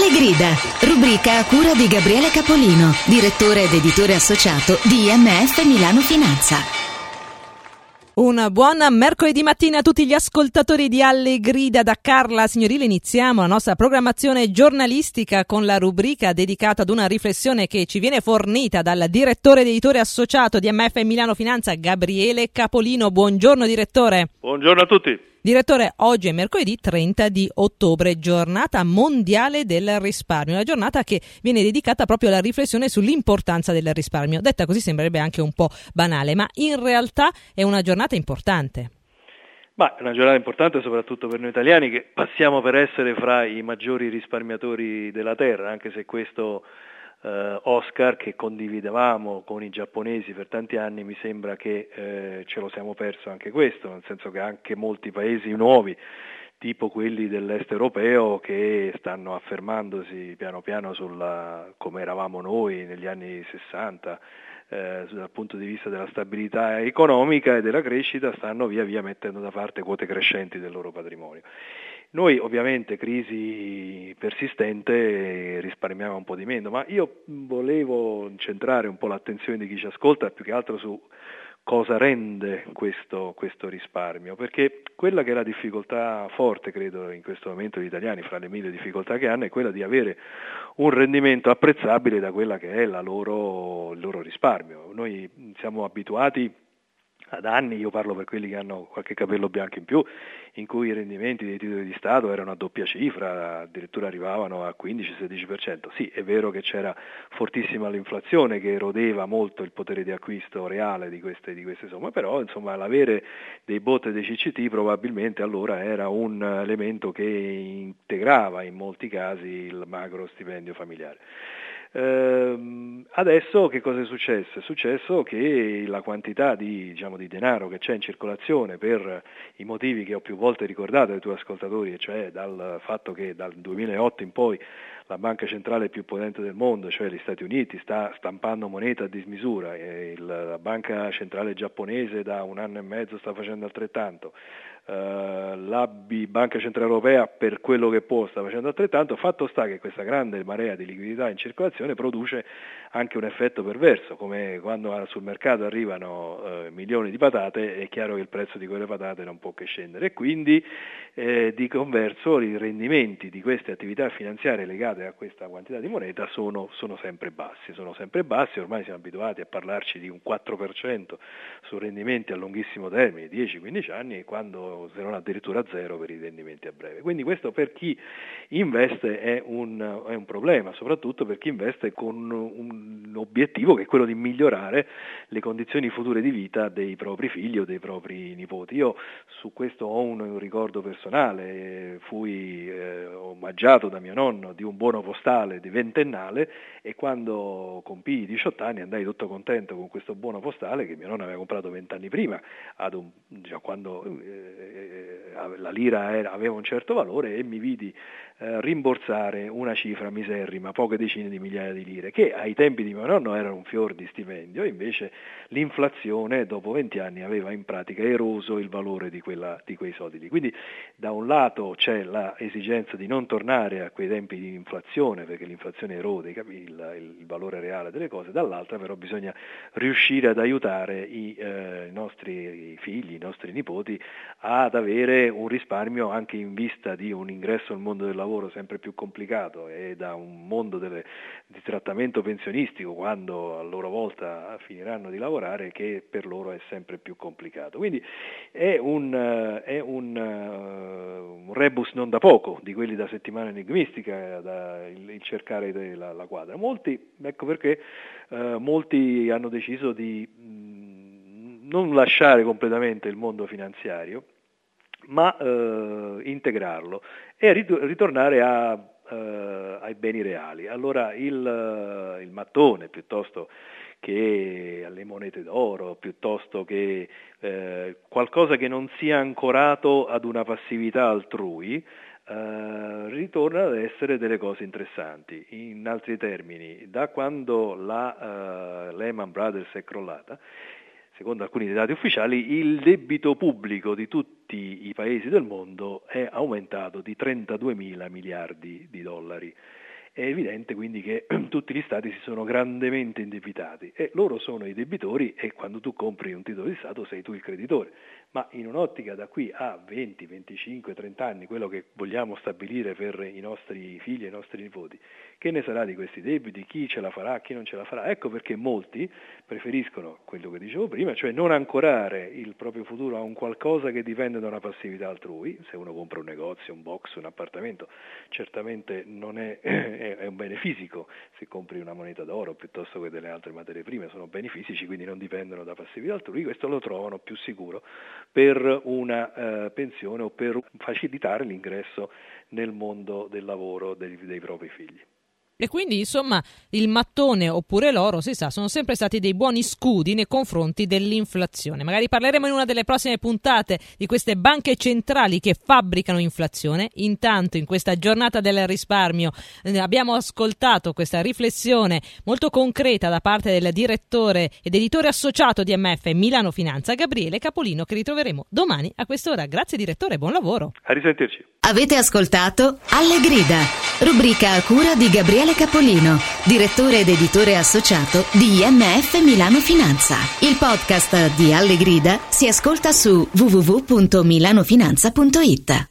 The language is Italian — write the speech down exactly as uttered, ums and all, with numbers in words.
Alle grida, rubrica a cura di Gabriele Capolino, direttore ed editore associato di I M F Milano Finanza. Un buon mercoledì mattina a tutti gli ascoltatori di Alle Grida da Carla Signorile. Iniziamo la nostra programmazione giornalistica con la rubrica dedicata ad una riflessione che ci viene fornita dal direttore ed editore associato di I M F Milano Finanza, Gabriele Capolino. Buongiorno direttore. Buongiorno a tutti. Direttore, oggi è mercoledì trenta di ottobre, giornata mondiale del risparmio, una giornata che viene dedicata proprio alla riflessione sull'importanza del risparmio. Detta così sembrerebbe anche un po' banale, ma in realtà è una giornata importante. Ma è una giornata importante soprattutto per noi italiani, che passiamo per essere fra i maggiori risparmiatori della terra, anche se questo Uh, Oscar che condividevamo con i giapponesi per tanti anni, mi sembra che eh, ce lo siamo perso anche questo, nel senso che anche molti paesi nuovi, tipo quelli dell'est europeo, che stanno affermandosi piano piano sulla, come eravamo noi negli anni sessanta, eh, dal punto di vista della stabilità economica e della crescita, stanno via via mettendo da parte quote crescenti del loro patrimonio. Noi ovviamente crisi persistente risparmiamo un po' di meno, ma io volevo centrare un po' l'attenzione di chi ci ascolta più che altro su cosa rende questo, questo risparmio, perché quella che è la difficoltà forte, credo, in questo momento gli italiani, fra le mille difficoltà che hanno, è quella di avere un rendimento apprezzabile da quella che è la loro, il loro risparmio. Noi siamo abituati ad anni, io parlo per quelli che hanno qualche capello bianco in più, in cui i rendimenti dei titoli di Stato erano a doppia cifra, addirittura arrivavano a quindici sedici per cento. Sì, è vero che c'era fortissima l'inflazione che erodeva molto il potere di acquisto reale di queste, di queste somme, però insomma l'avere dei B O T e dei C C T probabilmente allora era un elemento che integrava in molti casi il magro stipendio familiare. Uh, adesso che cosa è successo? È successo che la quantità di, diciamo, di denaro che c'è in circolazione, per i motivi che ho più volte ricordato ai tuoi ascoltatori, e cioè dal fatto che dal duemilaotto in poi la banca centrale più potente del mondo, cioè gli Stati Uniti, sta stampando moneta a dismisura, e il, la banca centrale giapponese da un anno e mezzo sta facendo altrettanto, uh, la Banca Centrale Europea per quello che può sta facendo altrettanto. Fatto sta che questa grande marea di liquidità in circolazione produce anche un effetto perverso, come quando sul mercato arrivano uh, milioni di patate, è chiaro che il prezzo di quelle patate non può che scendere, e quindi eh, di converso i rendimenti di queste attività finanziarie legate a questa quantità di moneta sono, sono sempre bassi, sono sempre bassi, ormai siamo abituati a parlarci di un quattro per cento su rendimenti a lunghissimo termine, dieci quindici anni, e quando se non addirittura zero per i rendimenti a breve. Quindi questo per chi investe è un, è un problema, soprattutto per chi investe con un obiettivo che è quello di migliorare le condizioni future di vita dei propri figli o dei propri nipoti. Io su questo ho un, un ricordo personale, fui eh, omaggiato da mio nonno di un buono postale di ventennale, e quando compii diciotto anni andai tutto contento con questo buono postale che mio nonno aveva comprato vent'anni prima, ad un, già quando eh, la lira era, aveva un certo valore, e mi vidi eh, rimborsare una cifra miserrima, poche decine di migliaia di lire, che ai tempi di mio nonno erano un fior di stipendio, e invece l'inflazione dopo venti anni aveva in pratica eroso il valore di, quella, di quei soldi lì. Quindi da un lato c'è l'esigenza di non tornare a quei tempi di inflazione, perché l'inflazione erode il, il, il valore reale delle cose, dall'altra però bisogna riuscire ad aiutare i, eh, i nostri figli, i nostri nipoti ad avere un risparmio anche in vista di un ingresso al mondo del lavoro sempre più complicato, e da un mondo delle, di trattamento pensionistico, quando a loro volta finiranno di lavorare, che per loro è sempre più complicato. Quindi è un, è un, un rebus non da poco, di quelli da settimana enigmistica, da il, il cercare la, la quadra. Molti, ecco perché eh, molti hanno deciso di mh, non lasciare completamente il mondo finanziario, ma eh, integrarlo e ritornare a, eh, ai beni reali. Allora il, il mattone, piuttosto che alle monete d'oro, piuttosto che eh, qualcosa che non sia ancorato ad una passività altrui, eh, ritorna ad essere delle cose interessanti. In altri termini, da quando la uh, Lehman Brothers è crollata, secondo alcuni dati ufficiali, il debito pubblico di tutti i paesi del mondo è aumentato di trentaduemila miliardi di dollari. È evidente quindi che tutti gli stati si sono grandemente indebitati e loro sono i debitori, e quando tu compri un titolo di Stato sei tu il creditore. Ma in un'ottica da qui a venti, venticinque, trenta anni, quello che vogliamo stabilire per i nostri figli e i nostri nipoti, che ne sarà di questi debiti, chi ce la farà, chi non ce la farà? Ecco perché molti preferiscono quello che dicevo prima, cioè non ancorare il proprio futuro a un qualcosa che dipende da una passività altrui. Se uno compra un negozio, un box, un appartamento, certamente non è, è un bene fisico. Se compri una moneta d'oro piuttosto che delle altre materie prime sono beni fisici, quindi non dipendono da passività altrui. Questo lo trovano più sicuro per una eh, pensione o per facilitare l'ingresso nel mondo del lavoro dei, dei propri figli. E quindi, insomma, il mattone oppure l'oro, si sa, sono sempre stati dei buoni scudi nei confronti dell'inflazione. Magari parleremo in una delle prossime puntate di queste banche centrali che fabbricano inflazione. Intanto, in questa giornata del risparmio, eh, abbiamo ascoltato questa riflessione molto concreta da parte del direttore ed editore associato di M F Milano Finanza, Gabriele Capolino, che ritroveremo domani a quest'ora. Grazie direttore, buon lavoro. A risentirci. Avete ascoltato Alle Grida, rubrica a cura di Gabriele Capolino, direttore ed editore associato di M F Milano Finanza. Il podcast di Alle Grida si ascolta su w w w punto milanofinanza punto it.